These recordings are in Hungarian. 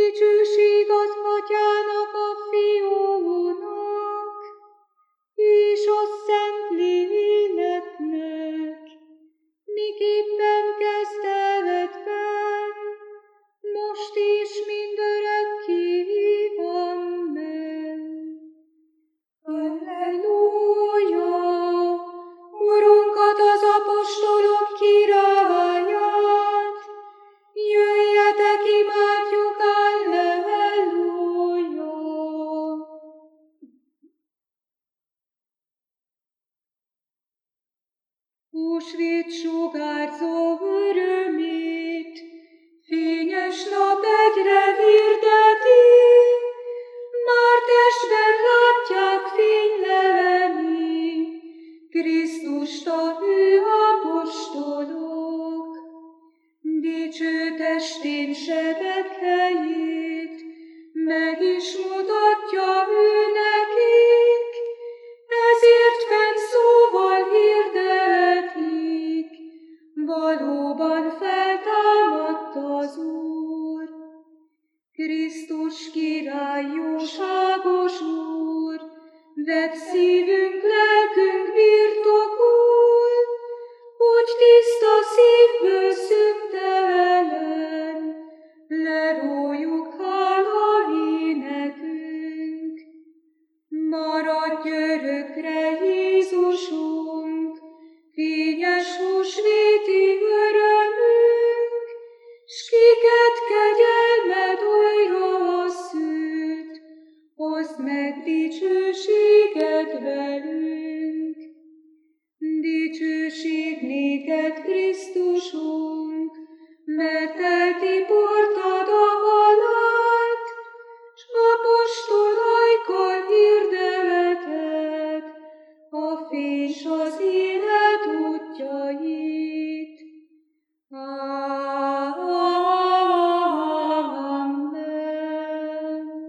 Dicsőség az Atyának, a Fiúnak, és a Szentléleknek, miképpen kezdetben, most és mindörökké. Amen. Halleluja! Urunkat, az apostolok királyát, jöjjetek, imádjuk, halleluja! Húsvét sugárzó örömét, fényes nap egyre hirdeti, már testben látják fénylelni Krisztust a hű apostolok. Dicső testén sebek helyét meg is mutatja ő nekik, ezért fenn szóval hirdetik, valóban feltámadt az Úr. Krisztus király, jóságos Úr, vedd szívünk, lelkünk birtokul, hogy tiszta szívből szüntelen lerójuk hála énekünk. Maradj örökre, Jézusunk, fényes húsvéti örömünk, s kiket kegyelmed újra szült, hozd meg dicsőséged velünk. Dicsőség néked, Krisztusunk, mert eltiportad a halált, s apostolaikkal hirdeted a fény s az élet útjait. Amen.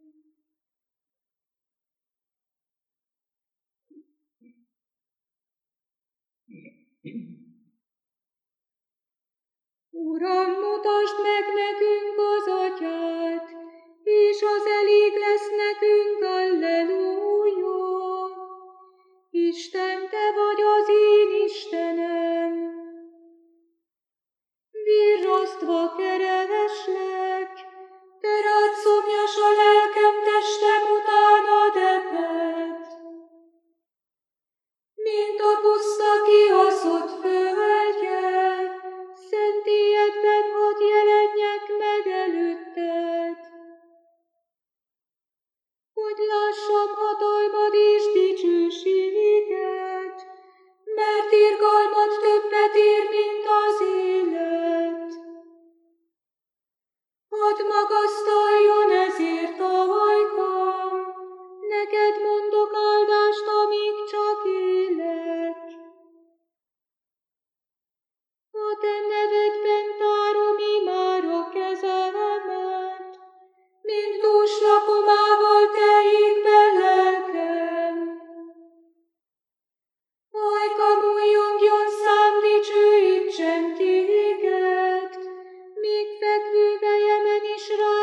Uram, mutasd meg nekünk az Atyát, és az elég lesz nekünk, halleluja. Isten, te vagy az én Istenem, virrasztva kereveslek, te rád szomjas a lelkem, testem utána deped. Mint a puszta kihaszott földje, szentélyedben hadd jelenjek meg előtted, hogy lássam hatalmad és dicsőséget, mert irgalmad többet ér, mint az élet. Hadd magasztaljon ezért a hajkam, neked mondok áldást, amíg csak élek. A te nevedben tárom imára kezemet, mint dús lakomával teljék be lelkem. Hajkam újjongjon, szám dicsőítsen téged, még fekvő fejemen is rá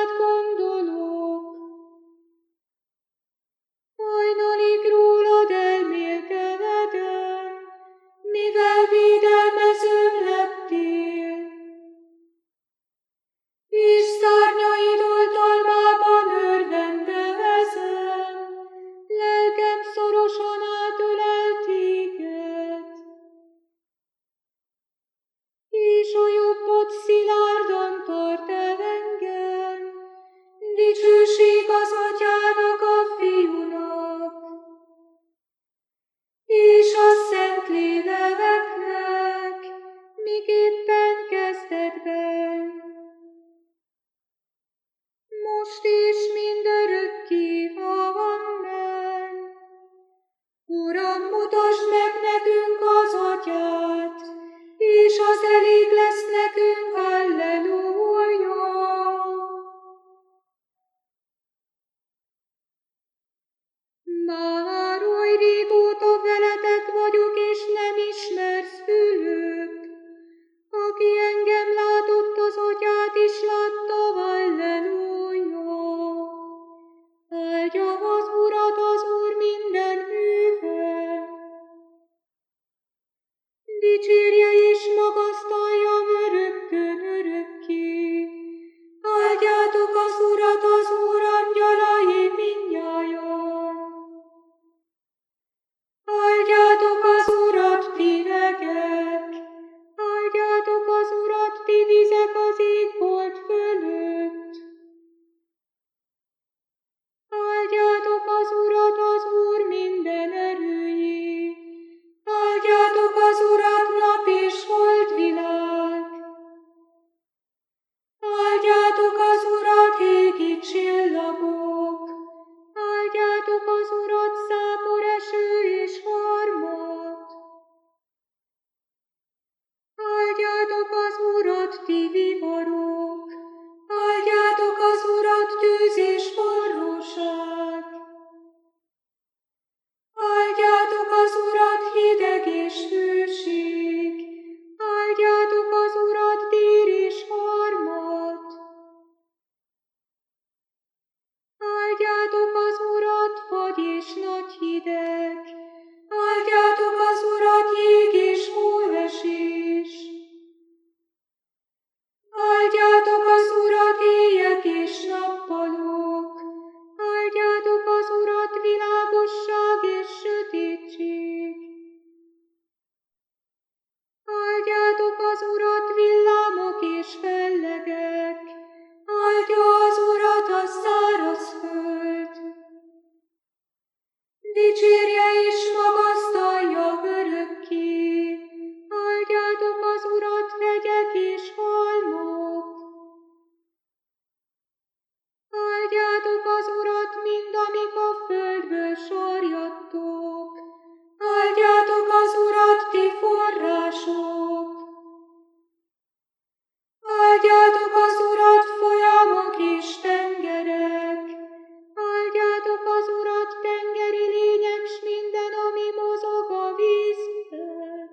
Áldjátok az Urat, az Úr angyalai mindnyájan. Áldjátok az Urat, ti legek! Áldjátok az Urat, ti vizek az égbolt fölött! Áldjátok az Urat, az Úr minden erői! Áldjátok az Urat, nap és holdvilág! Áldjátok az Urat, égi csillagok! Áldjátok az Urat, zápor, eső és harmat! Áldjátok az Urat, ti viharok! Áldjátok az Urat, tűz és forróság! Áldjátok az Urat, hideg és hőség! Áldjátok az Urat, dél és harmat! Áldjátok az Urat, fagy és nagy hideg! Áldjátok az Urat, jég és hóesés! Áldjátok az Urat, éjek és nappalok! Áldjátok az Urat, világosság és sötétség! Áldjátok az Urat, villámok és fellegek! Áldja az Urat a száraz föld! Dicsérje és magasztalja örökké! Áldjátok az Urat, hegyek és halmok! Áldjátok az Urat, mind amik a földből sarjadtok! Áldjátok az Urat, ti források! Áldjátok az Urat, folyamok és tengerek! Áldjátok az Urat, tengeri lények, s minden, ami mozog a vízben!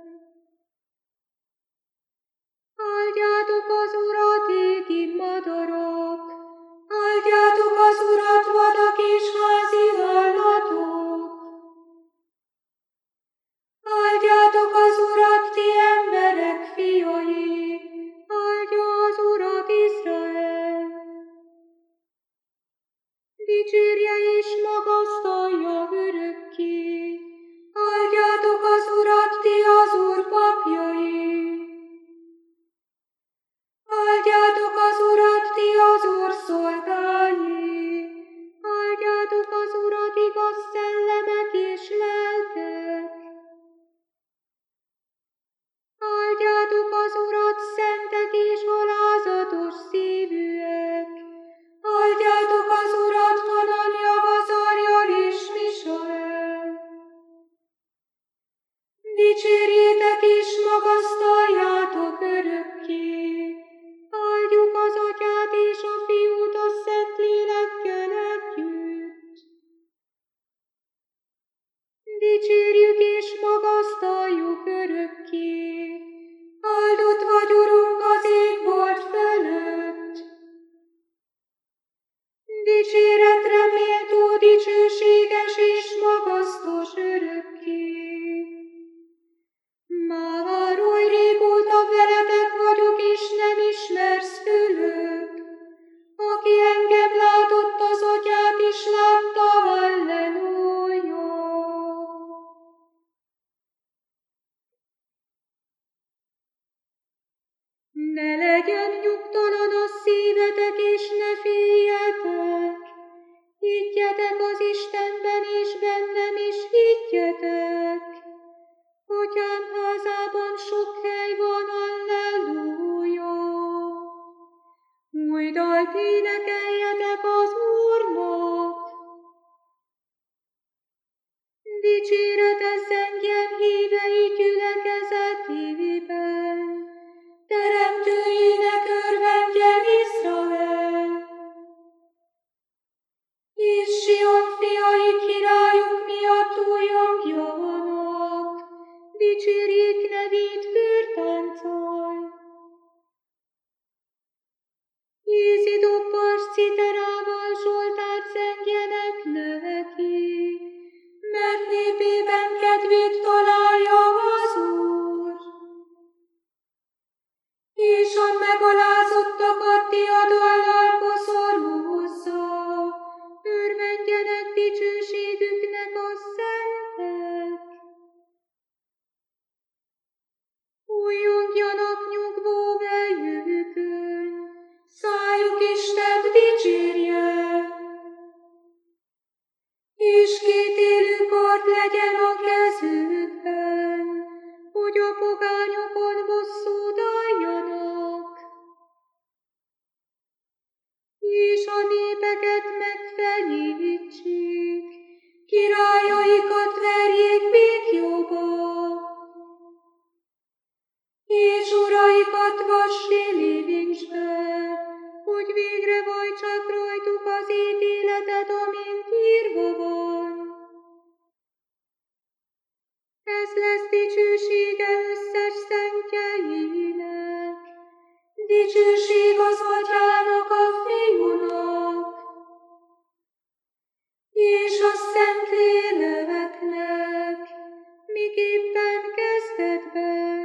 Áldjátok az Urat, égi madarak! Áldjátok az Urat, vadak és házi állatok! Áldjátok az Urat, ti emberek fiai! Áldja az Urat Izrael! Dicsérje és magasztalja örökké! Áldjátok az Urat, ti az Úr papjai! Áldjátok az Urat, ti az Úr szolgái! Áldjátok az Urat, igaz szellemek és lelkek! Áldjátok az Urat, szentek és alázatos szívűek! Áldjátok az Urat, Hananja, Azarjal és Misael! Dicsérjétek és magasztaljátok örökké! Áldjuk az Atyát és a Fiút a Szentlélekkel együtt! Dicsérjük és magasztaljuk örökké! Áldott vagy, Urunk, az égbolt fölött! Dicséretre méltó, dicsőséges és magasztos örökké! Már oly régóta veletek vagyok, és nem ismersz fülök. Aki engem látott, az Atyát is látta, halleluja! Ne legyen nyugtalan a szívetek, és ne féljetek! Higgyetek az Istenben, és bennem is higgyetek! Atyám házában sok hely van, halleluja! Új dalt énekeljetek az Úrnak! Dicséretet zengjen hívei gyülekezetében! Teremtőjének örvendjen Izrael! És Sion fiai királyuk miatt újongjanak! Dicsérjék nevét kürtánccal! Ízidoppal, citerával Zsoltárt zengjenek neki, mert népében kedvét találja az Úr. És a megalázottakat ti a dallal és a népeket megfenyítsék, királyaikat verjék békjóba, és uraikat vassé lévincsbe, hogy végre vajtsák rajtuk az ítéletet, amint írva van. Ez lesz dicsősége összes szentjeinek, dicsőség az Atyának a Fiúnak, és a Szentléleknek, miképpen kezdetben,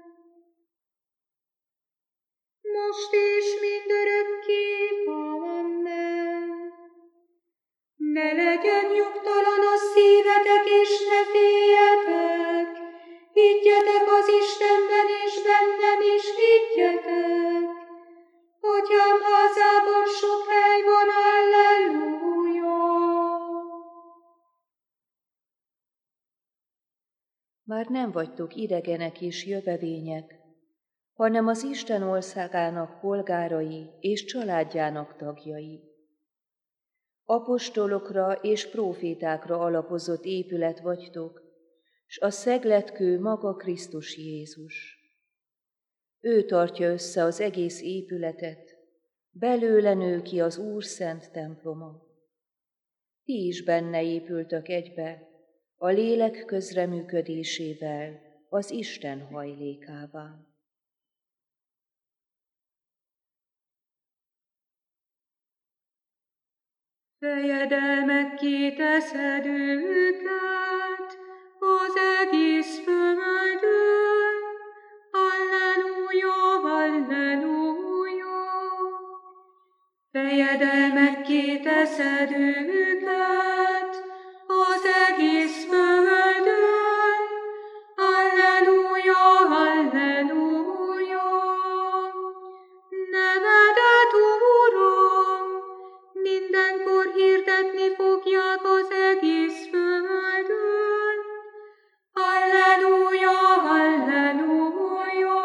most és mindörökké. Amen. Ne legyen nyugtalan a szívetek, és ne féljetek. Higgyetek az Istenben, és bennem is higgyetek. Atyám házában sok hely van, halleluja. Már nem vagytok idegenek és jövevények, hanem az Isten országának polgárai és családjának tagjai. Apostolokra és prófétákra alapozott épület vagytok, s a szegletkő maga Krisztus Jézus. Ő tartja össze az egész épületet, belőle nő ki az Úr szent temploma. Ti is benne épültök egybe, a lélek közreműködésével, az Isten hajlékává. Fejedelmekké teszed őket az egész földön. Halleluja, halleluja. Fejedelmekké teszed őket az egész földön. Halleluja, halleluja. Nevedet, Uram, mindenkor hirdetni fogják az egész földön. Halleluja, halleluja.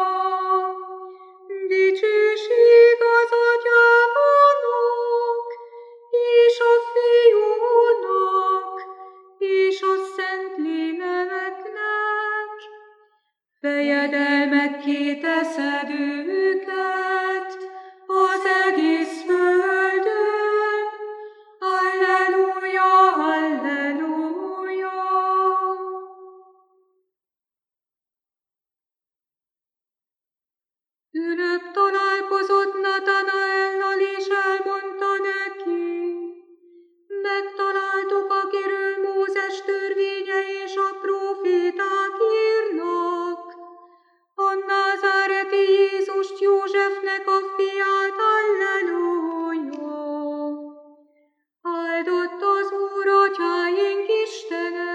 Dicsőség az Atyának, és a Fiúnak, és a Szentléleknek. Fejedelmekké teszed őket az egész földön. Halleluja, halleluja. Ünök találkozott Natanaellal, és elmondta neki: megtaláltuk, akiről Mózes törvénye és a próféták írnak, a názáreti Jézust, Józsefnek a fiát. Halleluja! Áldott az Úr, atyáink Istene,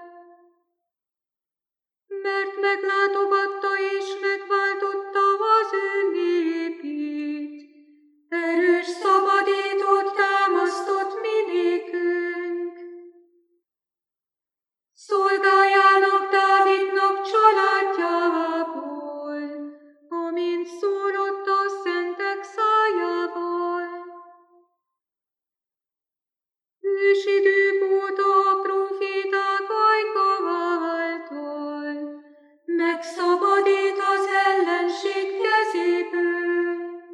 mert meglátogatta és megváltotta az ő népét. Erős szabadítót támasztott mi nékünk, szolgájának Dávidnak családjából, amint szólott a szentek szájával. Ősidők óta a próféták ajka által megszabadít az ellenség kezéből.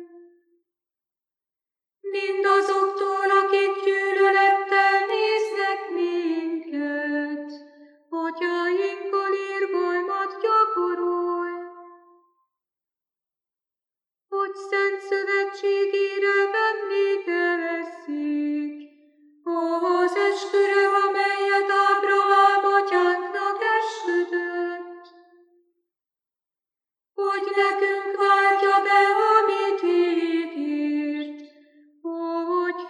Mindazoktól, akik gyűlölettel néznek minket, atyáinkkal irgalmat gyakorol, hogy szent szövetségére emlékezzék az esküre, amelyet Ábrahám atyánknak esküdött, hogy nekünk váltja be, amit ígért, hogy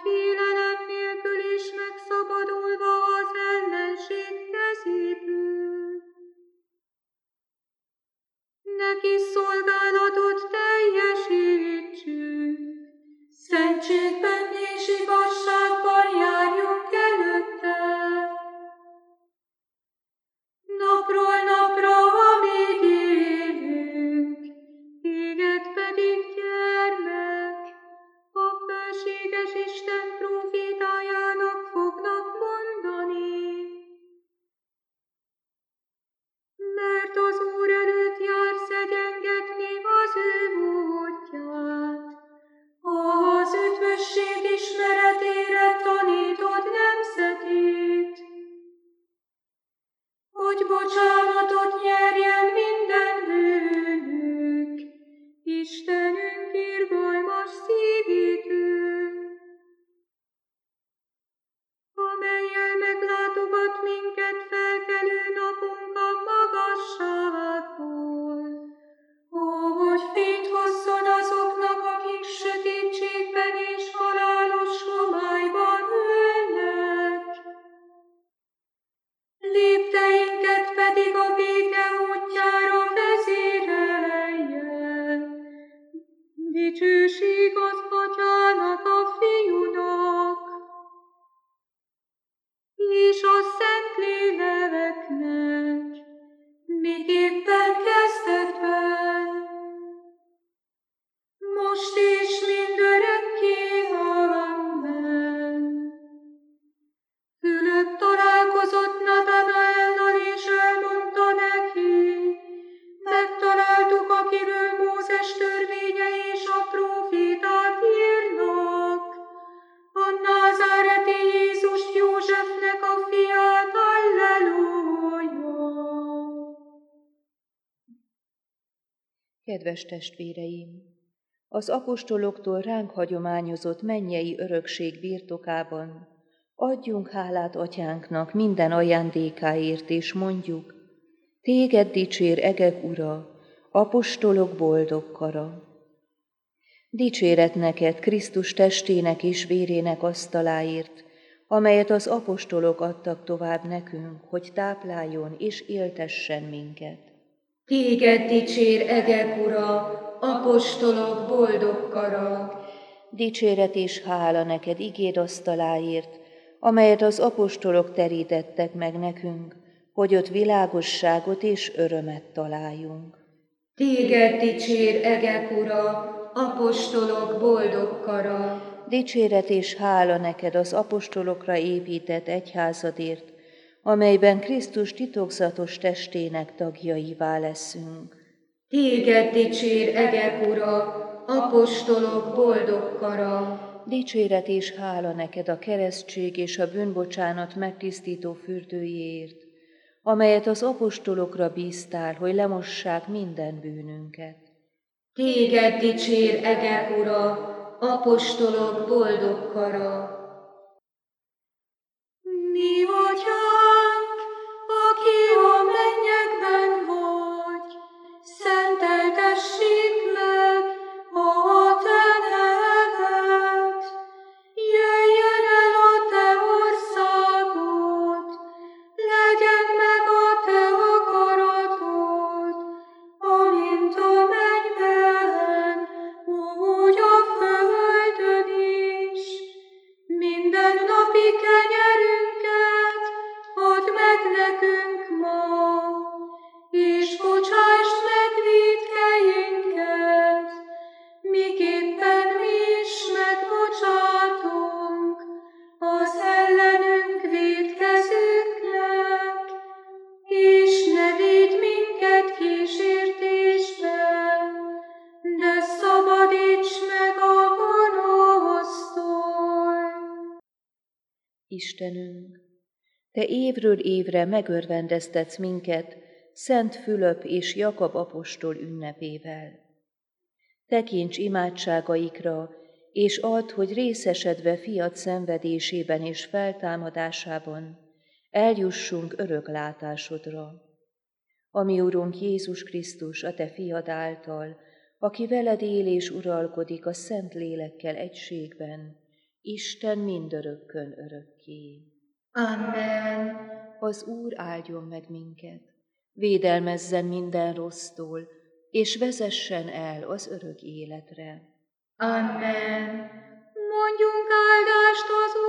Kedves testvéreim! Az apostoloktól ránk hagyományozott mennyei örökség birtokában adjunk hálát Atyánknak minden ajándékáért, és mondjuk: Téged dicsér egek Ura, apostolok boldog kara. Dicséret neked Krisztus testének és vérének asztaláért, amelyet az apostolok adtak tovább nekünk, hogy tápláljon és éltessen minket. Téged dicsér egek Ura, apostolok boldog kara. Dicséret és hála neked igéd asztaláért, amelyet az apostolok terítettek meg nekünk, hogy ott világosságot és örömet találjunk. Téged dicsér egek Ura, apostolok boldog kara. Dicséret és hála neked az apostolokra épített egyházadért, amelyben Krisztus titokzatos testének tagjaivá leszünk. Téged dicsér egek Ura, apostolok boldog kara. Dicséret és hála neked a keresztség és a bűnbocsánat megtisztító fürdőjéért, amelyet az apostolokra bíztál, hogy lemossák minden bűnünket. Téged dicsér egek Ura, apostolok boldog kara. Mi Atyánk, aki a mennyekben vagy, szenteltessék meg a te neved. Jöjjön el a te országod, legyen meg a te akaratod, amint a mennyben, úgy a földön is. Mindennapi kenyerünket add meg nekünk ma, és bocsásd meg vétkeinket, miképpen mi is megbocsátunk az ellenünk vétkezőknek, és ne védj minket kísértésbe, de szabadíts meg a gonosztól. Istenünk, te évről évre megörvendeztetsz minket Szent Fülöp és Jakab apostol ünnepével. Tekints imádságaikra, és add, hogy részesedve fiad szenvedésében és feltámadásában eljussunk örök látásodra. Ami Urunk Jézus Krisztus, a te fiad által, aki veled él és uralkodik a Szent Lélekkel egységben, Isten mindörökkön örökké. Amen. Az Úr áldjon meg minket, védelmezzen minden rossztól, és vezessen el az örök életre. Amen. Mondjunk áldást az